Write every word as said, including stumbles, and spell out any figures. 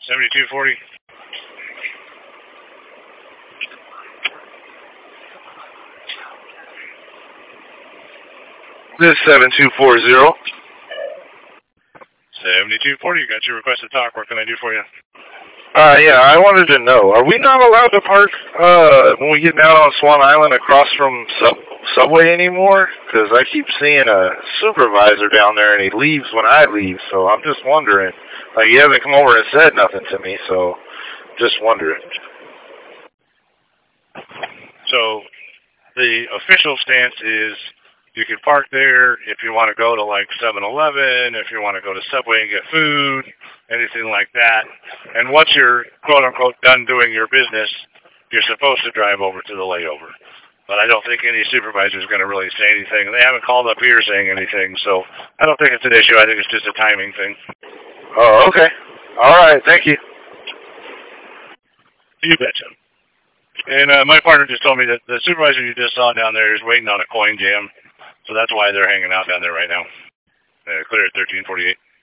seventy-two forty. This is seven two four zero. seventy-two forty, you got your request to talk. What can I do for you? Uh, yeah, I wanted to know, are we not allowed to park uh, when we get down on Swan Island across from sub Subway anymore? Because I keep seeing a supervisor down there, and he leaves when I leave, so I'm just wondering. Like, he hasn't come over and said nothing to me, so just wondering. So the official stance is you can park there if you want to go to like seven eleven, if you want to go to Subway and get food, anything like that. And once you're quote-unquote done doing your business, you're supposed to drive over to the layover. But I don't think any supervisor is going to really say anything. They haven't called up here saying anything, so I don't think it's an issue. I think it's just a timing thing. Oh, okay. All right, thank you. You betcha. And uh, my partner just told me that the supervisor you just saw down there is waiting on a coin jam. So that's why they're hanging out down there right now. Uh, clear at thirteen forty-eight.